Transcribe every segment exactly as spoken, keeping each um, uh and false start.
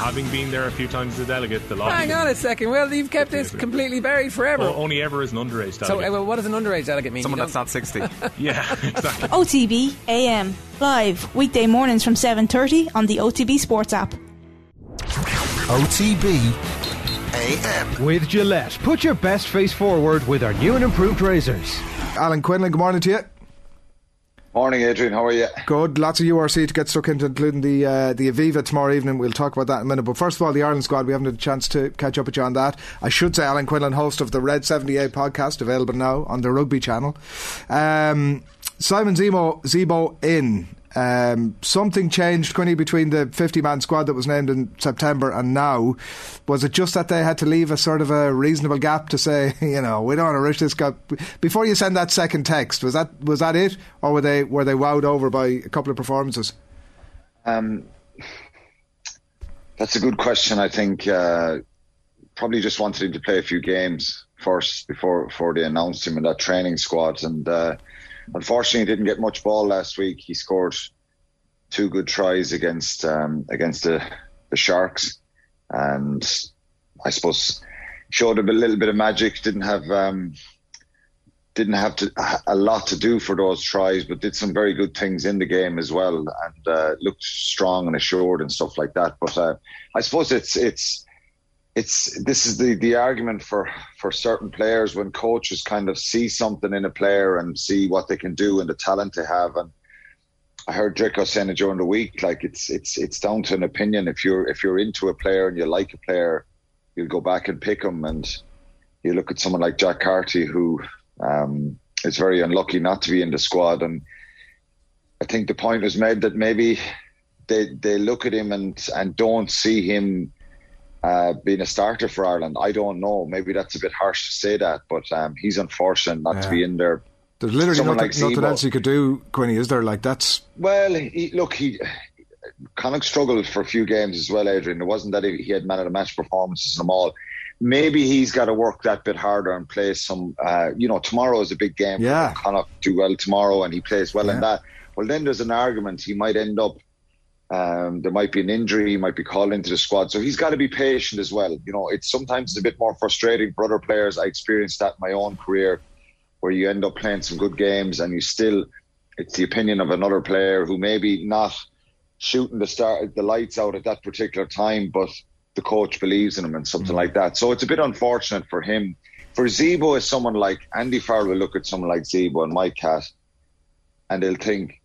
having been there a few times as a delegate, the lobby. Hang on a second. Well, you've kept this completely buried forever. Well, only ever as an underage delegate. So, uh, well, what does an underage delegate mean? Someone that's not sixty. Yeah, exactly. O T B A M live weekday mornings from seven thirty on the O T B Sports app. O T B A M with Gillette. Put your best face forward with our new and improved razors. Alan Quinlan, good morning to you. Morning, Adrian. How are you? Good. Lots of U R C to get stuck into, including the uh, the Aviva tomorrow evening. We'll talk about that in a minute. But first of all, the Ireland squad, we haven't had a chance to catch up with you on that. I should say Alan Quinlan, host of the Red seventy-eight podcast, available now on the Rugby channel. Um, Simon Zebo, Zebo in. Um, something changed, Quinny, between the fifty-man squad that was named in September and now. Was it just that they had to leave a sort of a reasonable gap to say, you know, we don't want to rush this guy? Before you send that second text, was that was that it, or were they were they wowed over by a couple of performances? Um, that's a good question. I think uh, probably just wanted him to play a few games first before before they announced him in that training squad, and. Uh, Unfortunately, he didn't get much ball last week. He scored two good tries against um, against the, the Sharks, and I suppose showed a little bit of magic. Didn't have um, didn't have to, a lot to do for those tries, but did some very good things in the game as well, and uh, looked strong and assured and stuff like that. But uh, I suppose it's it's. It's this is the, the argument for, for certain players when coaches kind of see something in a player and see what they can do and the talent they have. And I heard Draco saying it during the week, like it's it's it's down to an opinion. If you're if you're into a player and you like a player, you'll go back and pick him. And you look at someone like Jack Carty, who um, is very unlucky not to be in the squad. And I think the point was made that maybe they they look at him and and don't see him. Uh, being a starter for Ireland. I don't know. Maybe that's a bit harsh to say that, but um, he's unfortunate not yeah. to be in there. There's literally nothing, like nothing else he could do, Quinny, is there? Like that's well, he, look, he Connacht struggled for a few games as well, Adrian. It wasn't that he, he had man of the match performances in them all. Maybe he's got to work that bit harder and play some. Uh, you know, tomorrow is a big game. Yeah, Connacht do well tomorrow, and he plays well yeah. in that. Well, then there's an argument he might end up. Um, there might be an injury, he might be called into the squad, so he's got to be patient as well. You know, it's sometimes it's a bit more frustrating for other players. I experienced that in my own career, where you end up playing some good games and you still, it's the opinion of another player who maybe not shooting the start the lights out at that particular time, but the coach believes in him and something mm-hmm. like that. So it's a bit unfortunate for him. For Zebo, is someone like Andy Farrell will look at someone like Zebo and Mike Catt, and they'll think,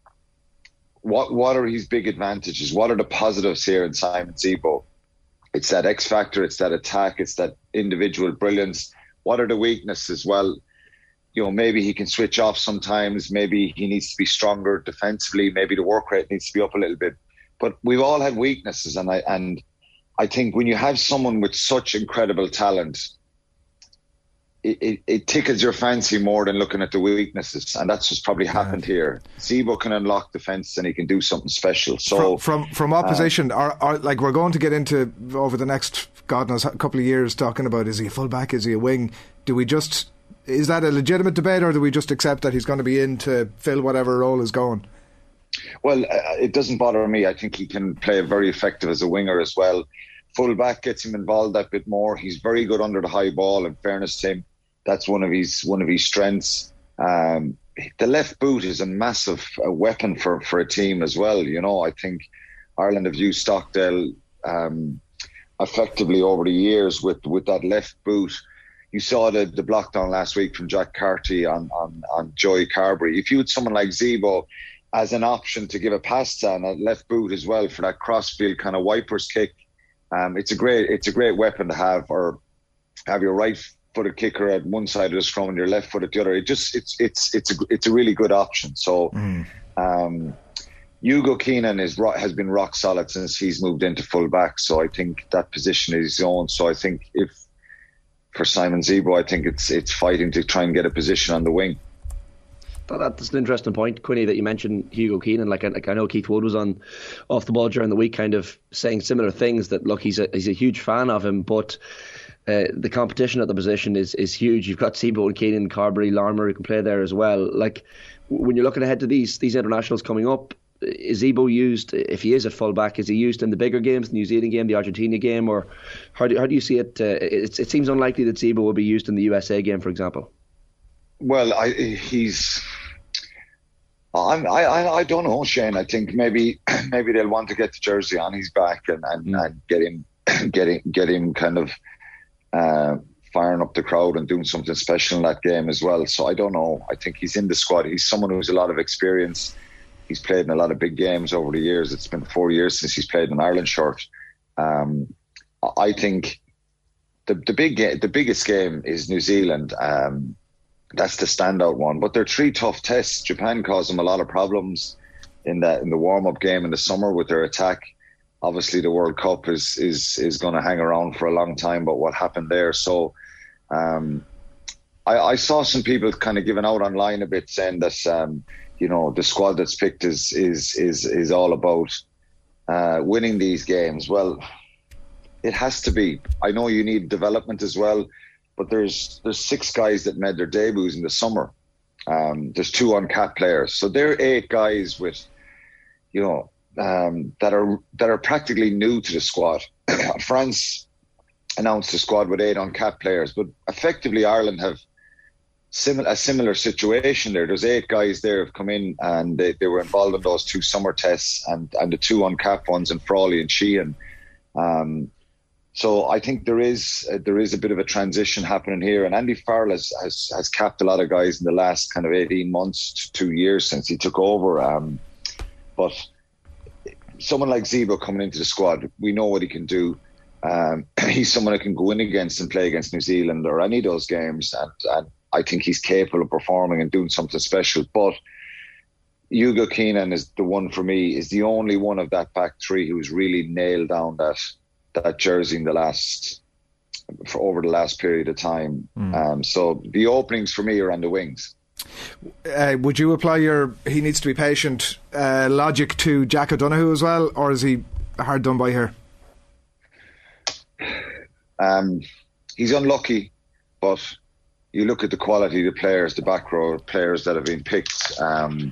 What what are his big advantages? What are the positives here in Simon Zebo? It's that X factor, it's that attack, it's that individual brilliance. What are the weaknesses? Well, you know, maybe he can switch off sometimes. Maybe he needs to be stronger defensively. Maybe the work rate needs to be up a little bit. But we've all had weaknesses, and I and I think when you have someone with such incredible talent, It, it, it tickles your fancy more than looking at the weaknesses, and that's what's probably happened yeah. here. Zebo can unlock defence and he can do something special. So from from, from opposition, uh, are, are like we're going to get into over the next God knows a couple of years talking about, is he a full back, is he a wing? Do we just is that a legitimate debate, or do we just accept that he's going to be in to fill whatever role is going? Well, uh, it doesn't bother me. I think he can play very effective as a winger as well. Full back gets him involved that bit more. He's very good under the high ball, in fairness to him. That's one of his one of his strengths. Um, the left boot is a massive uh, weapon for, for a team as well. You know, I think Ireland have used Stockdale um, effectively over the years with, with that left boot. You saw the, the block down last week from Jack Carty on, on, on Joey Carberry. If you had someone like Zebo as an option to give a pass to and a left boot as well for that crossfield kind of wipers kick, um, it's a great it's a great weapon to have. Or have your right footed kicker at one side of the scrum and your left foot at the other. It just it's it's it's a it's a really good option. So mm. um, Hugo Keenan is has been rock solid since he's moved into full back. So I think that position is his own. So I think if for Simon Zebo, I think it's it's fighting to try and get a position on the wing. That's an interesting point, Quinny, that you mentioned Hugo Keenan. Like, like I know Keith Wood was on Off the Ball during the week, kind of saying similar things. That look, he's a he's a huge fan of him, but uh, the competition at the position is is huge. You've got Zebo and Keenan, Carberry, Larmour who can play there as well. Like when you're looking ahead to these these internationals coming up, is Ebo used, if he is at full back, is he used in the bigger games, the New Zealand game, the Argentina game, or how do, how do you see it? Uh, it? It seems unlikely that Zebo will be used in the U S A game, for example. Well, I, he's. I'm, I I don't know, Shane. I think maybe maybe they'll want to get the jersey on his back and, and, mm. and get him get him get him kind of uh, firing up the crowd and doing something special in that game as well. So I don't know. I think he's in the squad. He's someone who's a lot of experience. He's played in a lot of big games over the years. It's been four years since he's played in Ireland shirt. Um, I think the the big the biggest game is New Zealand. Um, That's the standout one. But they're three tough tests. Japan caused them a lot of problems in the in the warm-up game in the summer with their attack. Obviously, the World Cup is is is going to hang around for a long time, but what happened there? So um, I, I saw some people kind of giving out online a bit, saying that um, you know the squad that's picked is is is is all about uh, winning these games. Well, it has to be. I know you need development as well. But there's there's six guys that made their debuts in the summer. Um, there's two uncapped players, so there are eight guys with, you know, um, that are that are practically new to the squad. France announced a squad with eight uncapped players, but effectively Ireland have similar a similar situation there. There's eight guys there have come in and they, they were involved in those two summer tests and and the two uncapped ones in Frawley and Sheehan. Um, So I think there is uh, there is a bit of a transition happening here, and Andy Farrell has, has has capped a lot of guys in the last kind of eighteen months to two years since he took over. Um, but someone like Zebo coming into the squad, we know what he can do. Um, he's someone who can go in against and play against New Zealand or any of those games, and, and I think he's capable of performing and doing something special. But Hugo Keenan is the one for me, is the only one of that back three who's really nailed down that. that jersey in the last for over the last period of time. Mm. Um, so the openings for me are on the wings. Uh, would you apply your he needs to be patient uh, logic to Jack O'Donoghue as well, or is he hard done by here? Um, he's unlucky, but you look at the quality of the players, the back row players that have been picked. Um,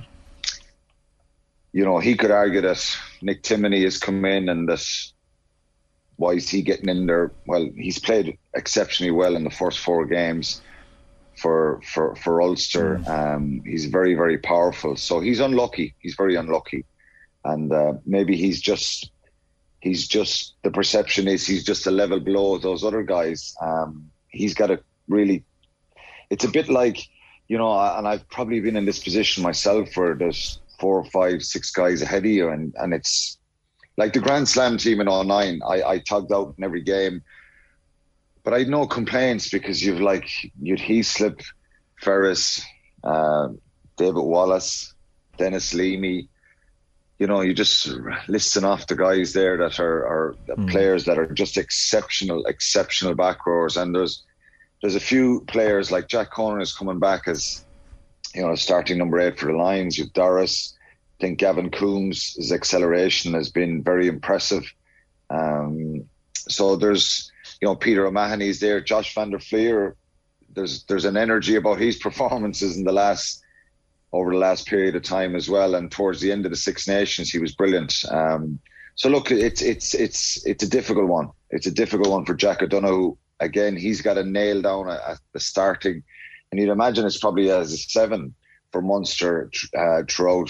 you know, he could argue that Nick Timoney has come in and that why is he getting in there? Well, he's played exceptionally well in the first four games for for, for Ulster. Mm. Um, he's very, very powerful. So he's unlucky. He's very unlucky. And uh, maybe he's just, he's just, the perception is he's just a level below those other guys. Um, he's got to really, it's a bit like, you know, and I've probably been in this position myself where there's four or five, six guys ahead of you, and, and it's, like the Grand Slam team in oh nine, I, I tugged out in every game. But I had no complaints because you've like, you'd Heaslip, Ferris, uh, David Wallace, Dennis Leamy. You know, you just listing off the guys there that are, are mm. players that are just exceptional, exceptional back rowers. And there's there's a few players like Jack Conan is coming back as, you know, starting number eight for the Lions. You've Doris. I think Gavin Coombs' his acceleration has been very impressive. Um, so there's, you know, Peter O'Mahony's there, Josh van der Fleer. There's there's an energy about his performances in the last over the last period of time as well. And towards the end of the Six Nations, he was brilliant. Um, so look, it's it's it's it's a difficult one. It's a difficult one for Jack O'Donoghue. Again, he's got to nail down at the starting, and you'd imagine it's probably as a seven for Munster uh, throughout.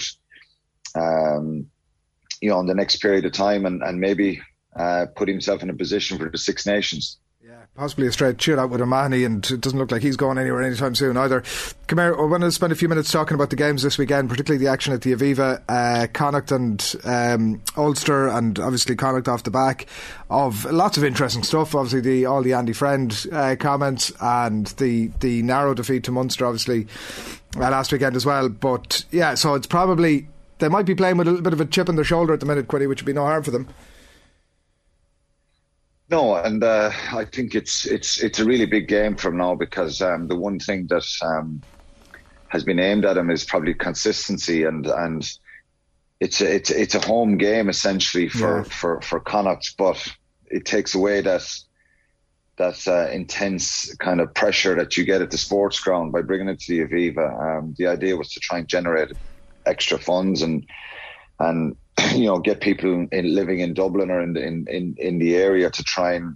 Um, you know, in the next period of time, and, and maybe uh, put himself in a position for the Six Nations. Yeah, possibly a straight shootout with O'Mahony, and it doesn't look like he's going anywhere anytime soon either. Come here, I want to spend a few minutes talking about the games this weekend, particularly the action at the Aviva, uh, Connacht and um, Ulster, and obviously Connacht off the back of lots of interesting stuff. Obviously, the all the Andy Friend uh, comments and the the narrow defeat to Munster, obviously uh, last weekend as well. But yeah, so it's probably. They might be playing with a little bit of a chip on their shoulder at the minute, Quiddy, which would be no harm for them. No, and uh, I think it's it's it's a really big game from now because um, the one thing that um, has been aimed at him is probably consistency, and and it's a, it's it's a home game essentially for yeah. for for Connacht, but it takes away that that uh, intense kind of pressure that you get at the sports ground by bringing it to the Aviva. Um, the idea was to try and generate extra funds, and and you know, get people in, living in Dublin or in the, in, in, in the area to try and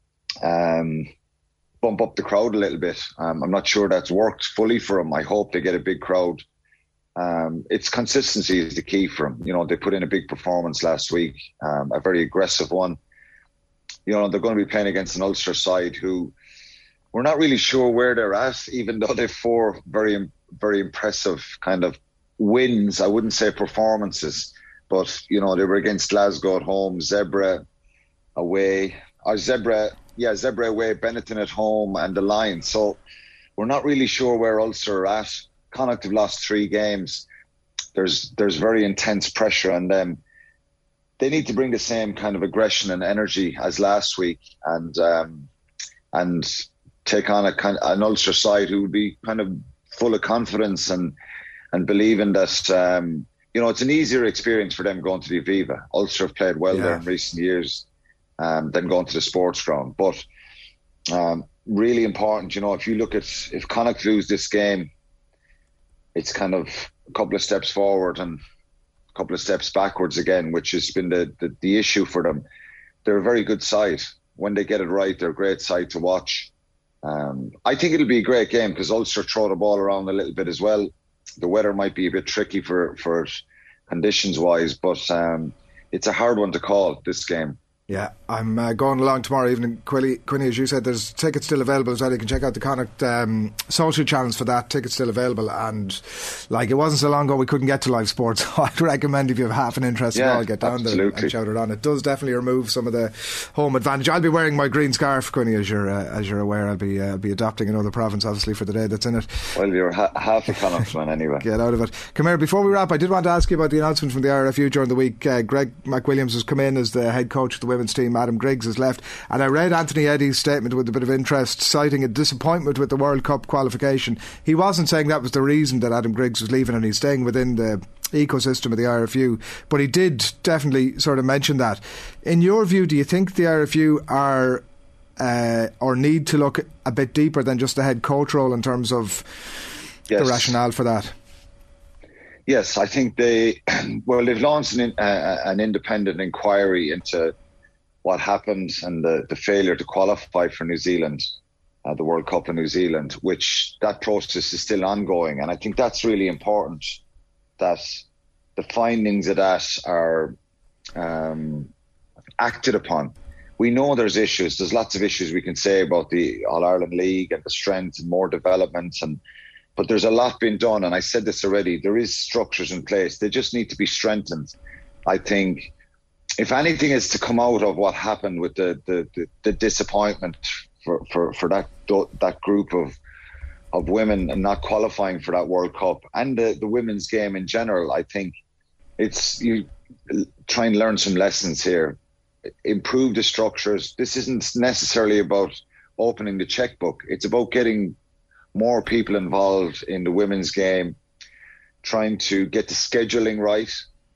um, bump up the crowd a little bit. Um, I'm not sure that's worked fully for them. I hope they get a big crowd. Um, it's consistency is the key for them. You know, they put in a big performance last week, um, a very aggressive one. You know, they're going to be playing against an Ulster side who we're not really sure where they're at, even though they've four very, very impressive kind of wins. I wouldn't say performances, but, you know, they were against Glasgow at home, Zebra away, or Zebra, yeah, Zebra away, Benetton at home, and the Lions. So we're not really sure where Ulster are at. Connacht have lost three games. There's there's very intense pressure on them. They need to bring the same kind of aggression and energy as last week, and um, and take on a kind an Ulster side who would be kind of full of confidence and and believing that um, you know, it's an easier experience for them going to the Aviva. Ulster have played well yeah. there in recent years um, than going to the sports ground. But um, really important, you know, if you look at if Connacht lose this game, it's kind of a couple of steps forward and a couple of steps backwards again, which has been the, the, the issue for them. They're a very good side. When they get it right, they're a great side to watch. Um, I think it'll be a great game because Ulster throw the ball around a little bit as well. The weather might be a bit tricky for, for conditions-wise, but um, it's a hard one to call, this game. Yeah, I'm uh, going along tomorrow evening. Quilly, Quinny, as you said, there's tickets still available as well. You can check out the Connacht um, social channels for that. Tickets still available. And like, it wasn't so long ago we couldn't get to live sports. So I'd recommend if you have half an interest yeah, at all, get down absolutely. there and shout it on. It does definitely remove some of the home advantage. I'll be wearing my green scarf, Quinny, as you're uh, as you're aware. I'll be uh, be adopting another province, obviously, for the day that's in it. Well, you're ha- half a Connacht fan anyway. Get out of it. Come here, before we wrap, I did want to ask you about the announcement from the I R F U during the week. Uh, Greg McWilliams has come in as the head coach of the women's team. Adam Griggs has left, and I read Anthony Eddy's statement with a bit of interest, citing a disappointment with the World Cup qualification. He wasn't saying that was the reason that Adam Griggs was leaving and he's staying within the ecosystem of the I R F U, but he did definitely sort of mention that. In your view, do you think the I R F U are uh, or need to look a bit deeper than just the head coach role in terms of yes. the rationale for that? Yes, I think they well they've launched an, uh, an independent inquiry into what happened and the, the failure to qualify for New Zealand, uh, the World Cup in New Zealand, which that process is still ongoing. And I think that's really important, that the findings of that are um, acted upon. We know there's issues. There's lots of issues we can say about the All-Ireland League and the strength and more development, and but there's a lot being done. And I said this already, there is structures in place. They just need to be strengthened. I think if anything is to come out of what happened with the the, the, the disappointment for, for, for that that group of of women and not qualifying for that World Cup and the, the women's game in general, I think it's you try and learn some lessons here, improve the structures. This isn't necessarily about opening the checkbook. It's about getting more people involved in the women's game, trying to get the scheduling right.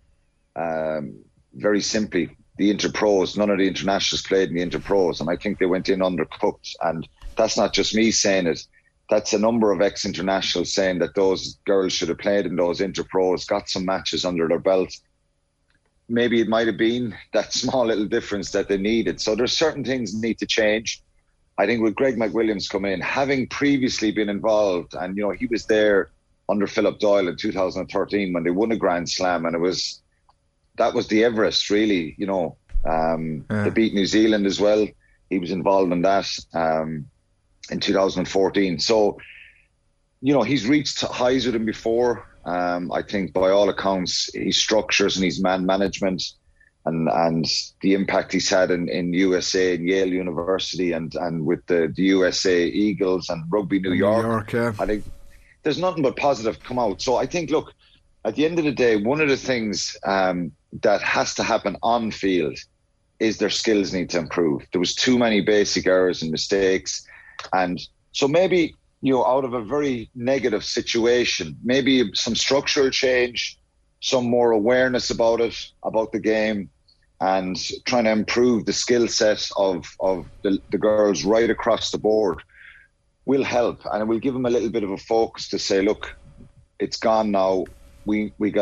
Um, Very simply, the Interpros, none of the internationals played in the Interpros, and I think they went in undercooked. And that's not just me saying it. That's a number of ex-internationals saying that those girls should have played in those Interpros, got some matches under their belt. Maybe it might have been that small little difference that they needed. So there's certain things need to change. I think with Greg McWilliams coming in, having previously been involved, and you know he was there under Philip Doyle in two thousand thirteen when they won a Grand Slam, and it was that was the Everest, really. You know, um, yeah. They beat New Zealand as well. He was involved in that um, in two thousand fourteen. So, you know, he's reached highs with him before. Um, I think by all accounts, his structures and his man management and and the impact he's had in, in U S A and Yale University and, and with the, the U S A Eagles and Rugby New York. New York yeah. I think there's nothing but positive come out. So I think, look, at the end of the day, one of the things um, that has to happen on field is their skills need to improve. There was too many basic errors and mistakes. And so maybe, you know, out of a very negative situation, maybe some structural change, some more awareness about it, about the game, and trying to improve the skill set of, of the, the girls right across the board will help. And it will give them a little bit of a focus to say, look, it's gone now. We we got to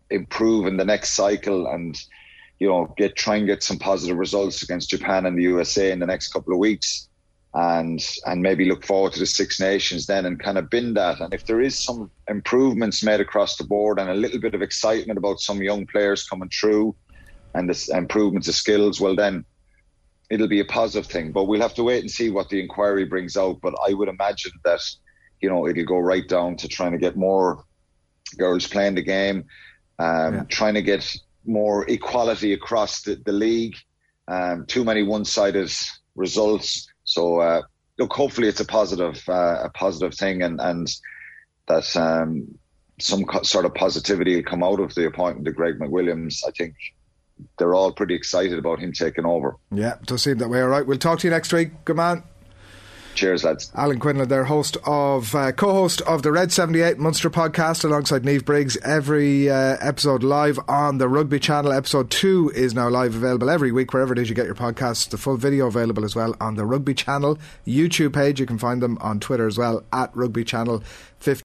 improve in the next cycle and, you know, get try and get some positive results against Japan and the U S A in the next couple of weeks, and and maybe look forward to the Six Nations then and kind of bin that. And if there is some improvements made across the board and a little bit of excitement about some young players coming through and the improvements of skills, well then it'll be a positive thing. But we'll have to wait and see what the inquiry brings out. But I would imagine that, you know, it'll go right down to trying to get more girls playing the game, um, yeah. trying to get more equality across the, the league. Um, too many one-sided results. So uh, look, hopefully it's a positive, uh, a positive thing, and and that um, some co- sort of positivity will come out of the appointment of Greg McWilliams. I think they're all pretty excited about him taking over. Yeah, it does seem that way. All right, we'll talk to you next week. Good man. Cheers, lads. Alan Quinlan there, host of uh, co-host of the Red seventy-eight Munster podcast alongside Niamh Briggs. Every uh, episode live on the Rugby Channel. Episode two is now live, available every week wherever it is you get your podcasts. The full video available as well on the Rugby Channel YouTube page. You can find them on Twitter as well, at Rugby Channel fifty.